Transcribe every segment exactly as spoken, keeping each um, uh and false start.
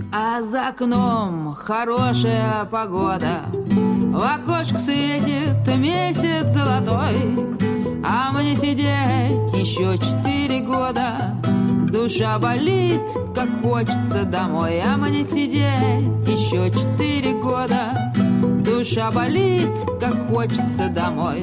А за окном хорошая погода, в окошко светит месяц золотой, а мне сидеть еще четыре года. Душа болит, как хочется домой, а мне сидеть еще четыре года. Душа болит, как хочется домой.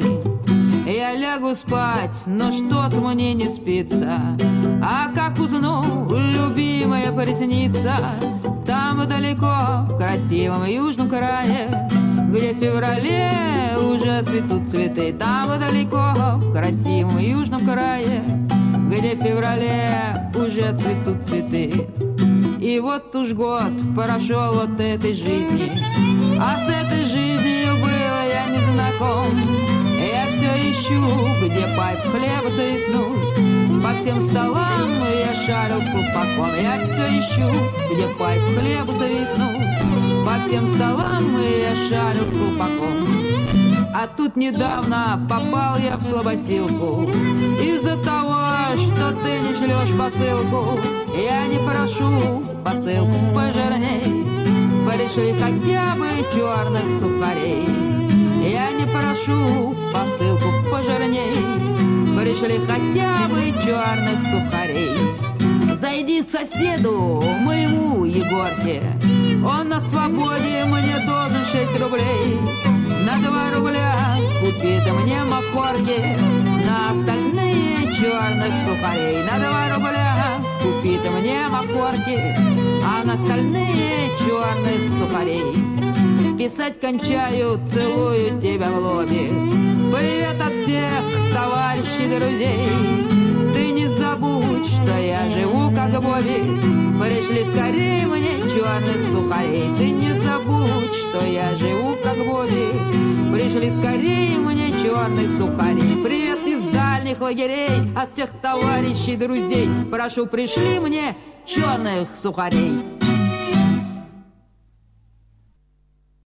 Я лягу спать, но что-то мне не спится. А как усну, любимая приснится. Там далеко, в красивом южном крае, где в феврале уже цветут цветы. Там далеко, в красивом южном крае, где в феврале уже цветут цветы. И вот уж год прошел вот этой жизни, а с этой жизнью было я не знаком. Я все ищу, где пайп хлеба свистнуть. По всем столам я шарил с колпаком. Я все ищу, где пайп хлеба свистнуть. По всем столам я шарил с колпаком. А тут недавно попал я в слабосилку. Из-за того, что ты не шлешь посылку, я не прошу посылку пожирней. Пришли хотя бы черных сухарей. Я не прошу посылку пожирней. Пришли хотя бы черных сухарей. Зайди к соседу моему Егорке, он на свободе, мне должен шесть рублей. На два рубля купит мне махорки, на остальные черных сухарей. На два рубля купит мне махорки, а на остальные черных сухарей. Писать кончаю, целую тебя в лобби. Привет от всех товарищей, друзей. Ты не забудь, что я живу как Бобби. Пришли скорее мне черных сухарей. Ты не забудь, что я живу как Бобби. Пришли скорее мне черных сухарей. Привет из дальних лагерей, от всех товарищей, друзей. Прошу, пришли мне черных сухарей.